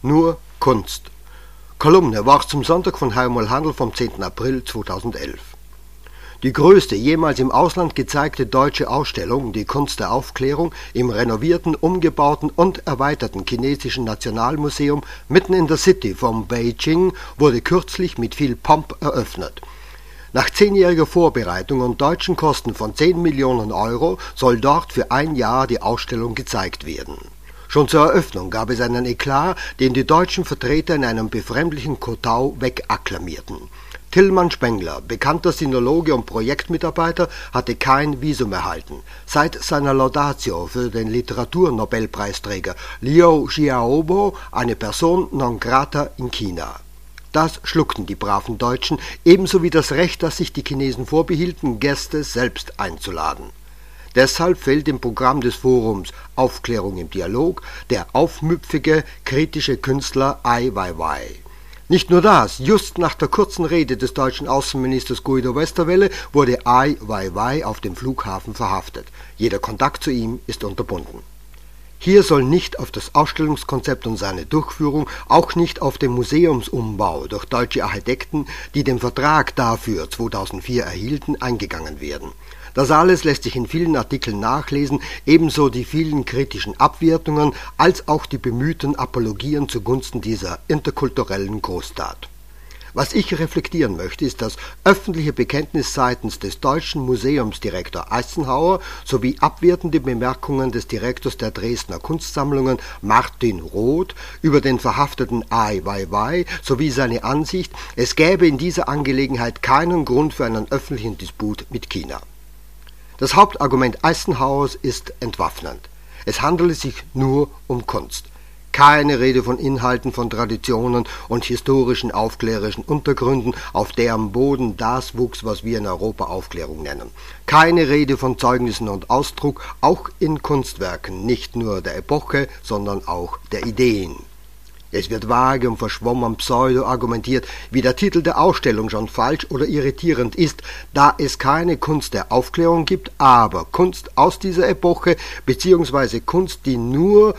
nur Kunst. Kolumne war zum Sonntag von Hermann Handel vom 10. April 2011. Die größte jemals im Ausland gezeigte deutsche Ausstellung, die Kunst der Aufklärung, im renovierten, umgebauten und erweiterten chinesischen Nationalmuseum mitten in der City von Beijing, wurde kürzlich mit viel Pomp eröffnet. Nach 10-jähriger Vorbereitung und deutschen Kosten von 10 Millionen Euro soll dort für ein Jahr die Ausstellung gezeigt werden. Schon zur Eröffnung gab es einen Eklat, den die deutschen Vertreter in einem befremdlichen Kotau wegakklamierten. Tilman Spengler, bekannter Sinologe und Projektmitarbeiter, hatte kein Visum erhalten. Seit seiner Laudatio für den Literaturnobelpreisträger Liu Xiaobo eine Person non grata in China. Das schluckten die braven Deutschen, ebenso wie das Recht, das sich die Chinesen vorbehielten, Gäste selbst einzuladen. Deshalb fehlt im Programm des Forums Aufklärung im Dialog der aufmüpfige, kritische Künstler Ai Weiwei. Nicht nur das, just nach der kurzen Rede des deutschen Außenministers Guido Westerwelle wurde Ai Weiwei auf dem Flughafen verhaftet. Jeder Kontakt zu ihm ist unterbunden. Hier soll nicht auf das Ausstellungskonzept und seine Durchführung, auch nicht auf den Museumsumbau durch deutsche Architekten, die den Vertrag dafür 2004 erhielten, eingegangen werden. Das alles lässt sich in vielen Artikeln nachlesen, ebenso die vielen kritischen Abwertungen als auch die bemühten Apologien zugunsten dieser interkulturellen Großtat. Was ich reflektieren möchte, ist das öffentliche Bekenntnis seitens des deutschen Museumsdirektor Eisenhower sowie abwertende Bemerkungen des Direktors der Dresdner Kunstsammlungen Martin Roth über den verhafteten Ai Weiwei sowie seine Ansicht, es gäbe in dieser Angelegenheit keinen Grund für einen öffentlichen Disput mit China. Das Hauptargument Eisenhowers ist entwaffnend. Es handele sich nur um Kunst. Keine Rede von Inhalten, von Traditionen und historischen aufklärerischen Untergründen, auf deren Boden das wuchs, was wir in Europa Aufklärung nennen. Keine Rede von Zeugnissen und Ausdruck, auch in Kunstwerken, nicht nur der Epoche, sondern auch der Ideen. Es wird vage und verschwommen pseudo argumentiert, wie der Titel der Ausstellung schon falsch oder irritierend ist, da es keine Kunst der Aufklärung gibt, aber Kunst aus dieser Epoche, beziehungsweise Kunst, die nur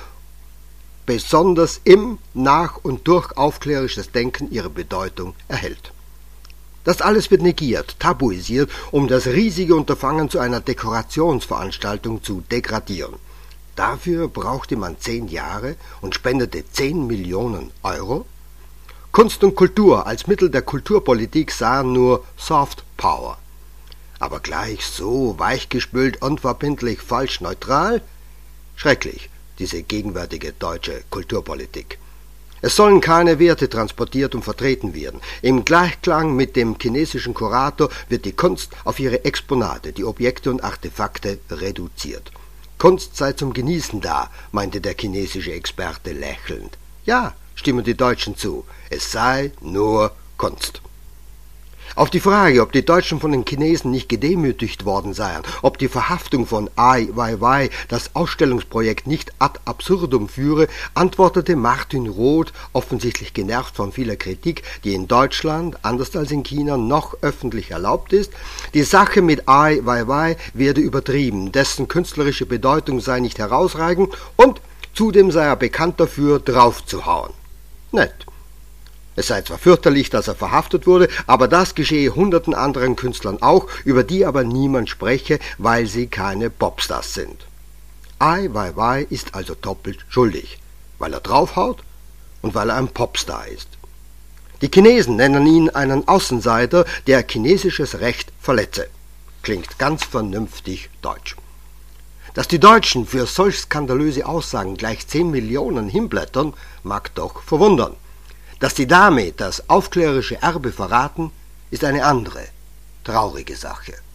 besonders im, nach und durch aufklärisches Denken ihre Bedeutung erhält. Das alles wird negiert, tabuisiert, um das riesige Unterfangen zu einer Dekorationsveranstaltung zu degradieren. Dafür brauchte man 10 Jahre und spendete 10 Millionen Euro. Kunst und Kultur als Mittel der Kulturpolitik sahen nur Soft Power. Aber gleich so weichgespült, unverbindlich, falsch neutral? Schrecklich, diese gegenwärtige deutsche Kulturpolitik. Es sollen keine Werte transportiert und vertreten werden. Im Gleichklang mit dem chinesischen Kurator wird die Kunst auf ihre Exponate, die Objekte und Artefakte reduziert. Kunst sei zum Genießen da, meinte der chinesische Experte lächelnd. Ja, stimmen die Deutschen zu, es sei nur Kunst. Auf die Frage, ob die Deutschen von den Chinesen nicht gedemütigt worden seien, ob die Verhaftung von Ai Weiwei das Ausstellungsprojekt nicht ad absurdum führe, antwortete Martin Roth, offensichtlich genervt von vieler Kritik, die in Deutschland, anders als in China, noch öffentlich erlaubt ist, die Sache mit Ai Weiwei werde übertrieben, dessen künstlerische Bedeutung sei nicht herausragend und zudem sei er bekannt dafür, draufzuhauen. Nett. Es sei zwar fürchterlich, dass er verhaftet wurde, aber das geschehe hunderten anderen Künstlern auch, über die aber niemand spreche, weil sie keine Popstars sind. Ai Weiwei ist also doppelt schuldig, weil er draufhaut und weil er ein Popstar ist. Die Chinesen nennen ihn einen Außenseiter, der chinesisches Recht verletze. Klingt ganz vernünftig deutsch. Dass die Deutschen für solch skandalöse Aussagen gleich 10 Millionen hinblättern, mag doch verwundern. Dass die damit das aufklärerische Erbe verraten, ist eine andere, traurige Sache.